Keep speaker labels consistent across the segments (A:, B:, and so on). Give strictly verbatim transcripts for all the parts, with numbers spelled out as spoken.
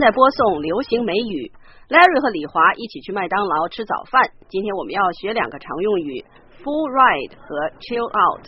A: 在播送流行美语。Larry 和李华一起去麦当劳吃早饭。今天我们要学两个常用语 full ride 和 chill out。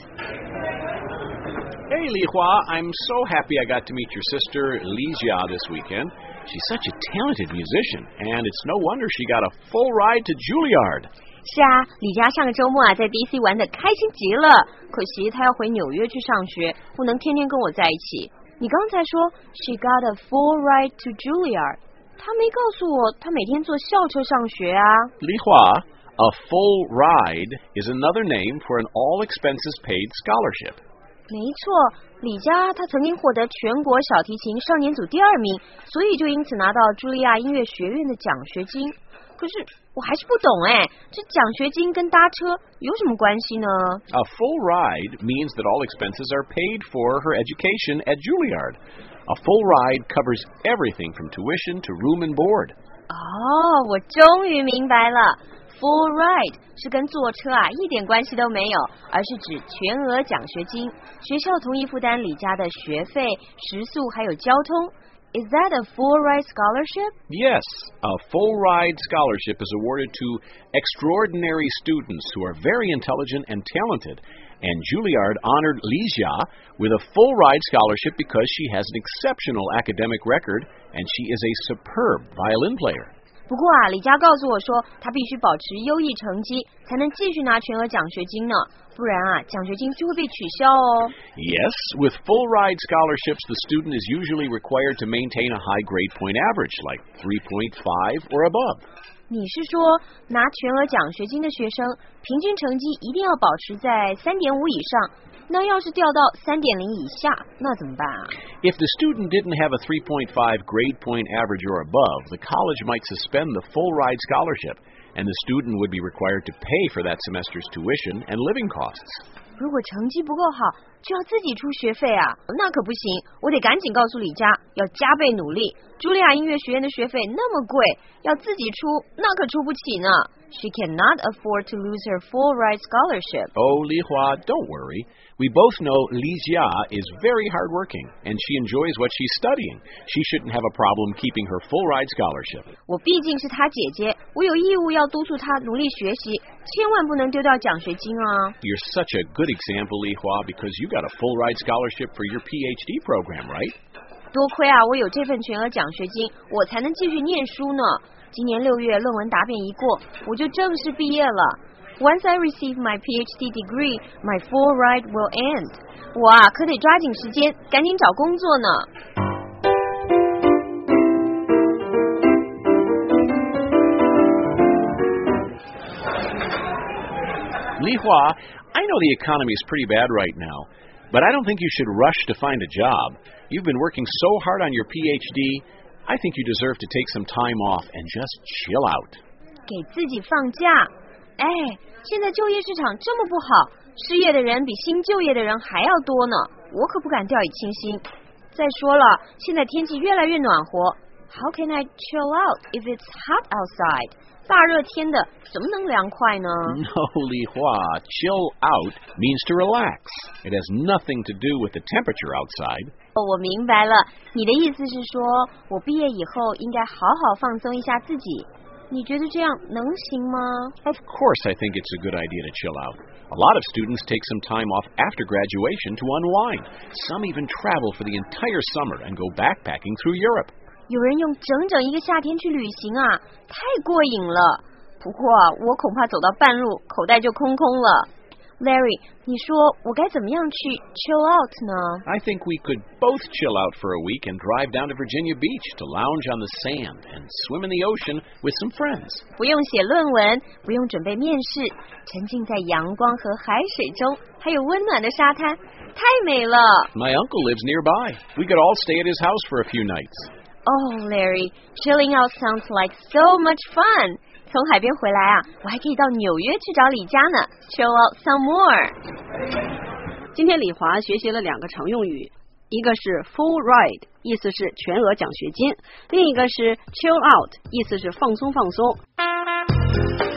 B: Hey, Li Hua, I'm so happy I got to meet your sister, Li Jia, this weekend. She's such a talented musician, and it's no wonder she got a full ride to Juilliard.
C: 是啊，李佳上个周末啊在 D C 玩得开心极了，可惜她要回纽约去上学，不能天天跟我在一起。你刚才说 she got a full ride to Juilliard， 她没告诉我她每天坐校车上学啊。
B: Li Hua, a full ride is another name for an all-expenses-paid scholarship.
C: 没错，李佳她曾经获得全国小提琴少年组第二名，所以就因此拿到茱莉亚音乐学院的奖学金。可是我还是不懂哎，这奖学金跟搭车有什么关系呢？
B: A full ride means that all expenses are paid for her education at Juilliard. A full ride covers everything from tuition to room and board.
C: 哦，我终于明白了。Full ride 是跟坐车啊一点关系都没有，而是指全额奖学金，学校同意负担李佳的学费、食宿还有交通。Is that a full ride scholarship?
B: Yes, a full ride scholarship is awarded to extraordinary students who are very intelligent and talented, and Juilliard honored Li Jia with a full ride scholarship because she has an exceptional academic record and she is a superb violin player.
C: 不过啊，李佳告诉我说，他必须保持优异成绩，才能继续拿全额奖学金呢，不然啊，奖学金就会被取消哦。
B: Yes, with full ride scholarships, the student is usually required to maintain a high grade point average, like three point five or above.
C: 你是说，拿全额奖学金的学生，平均成绩一定要保持在三点五以上？那要是掉到三点零以下，那怎么办啊？
B: If the student didn't have a three point five grade point average or above, the college might suspend the full ride scholarship, and the student would be required to pay for that semester's tuition and living costs.
C: 如果成绩不够好，就要自己出学费啊，那可不行，我得赶紧告诉李佳，要加倍努力。茱莉亚音乐学院的学费那么贵，要自己出，那可出不起呢。She cannot afford to lose her full ride scholarship.
B: Oh, Li Hua, don't worry. We both know Li Jia is very hardworking, and she enjoys what she's studying. She shouldn't have a problem keeping her full ride scholarship.
C: 我毕竟是她姐姐，我有义务要督促她努力学习，千万不能丢掉奖学金啊。
B: You're such a good example, Li Hua, because you got a full ride scholarship for your P H D program, right?
C: 多亏啊，我有这份全额奖学金，我才能继续念书呢。今年六月论文答辩一过，我就正式毕业了。Once I receive my P H D degree, my full ride will end. 我啊，可得抓紧时间，赶紧找工作呢。
B: Li Hua, I know the economy is pretty bad right now, but I don't think you should rush to find a job. You've been working so hard on your P H D, I think you deserve to take some time off and just chill out.
C: 给自己放假。哎，现在就业市场这么不好，失业的人比新就业的人还要多呢，我可不敢掉以轻心。再说了，现在天气越来越暖和 ，How can I chill out if it's hot outside？ 大热天的，怎么能凉快呢
B: No, Li Hua, chill out means to relax. It has nothing to do with the temperature outside.
C: 我明白了，你的意思是说，我毕业以后应该好好放松一下自己。你觉得这样能行吗？
B: Of course, I think it's a good idea to chill out. A lot of students take some time off after graduation to unwind. Some even travel for the entire summer and go backpacking through Europe.
C: 有人用整整一个夏天去旅行啊，太过瘾了。不过啊，我恐怕走到半路，口袋就空空了。Larry， 你说我该怎么样去 chill out 呢？
B: I think we could both chill out for a week and drive down to Virginia Beach to lounge on the sand and swim in the ocean with some friends.
C: 不用写论文，不用准备面试，沉浸在阳光和海水中，还有温暖的沙滩，太美了。
B: My uncle lives nearby. We could all stay at his house for a few nights.
C: Oh, Larry, chilling out sounds like so much fun. 从海边回来啊，我还可以到纽约去找李佳呢 ，chill out some more。
A: 今天李华学习了两个常用语，一个是 full ride， 意思是全额奖学金；另一个是 chill out， 意思是放松放松。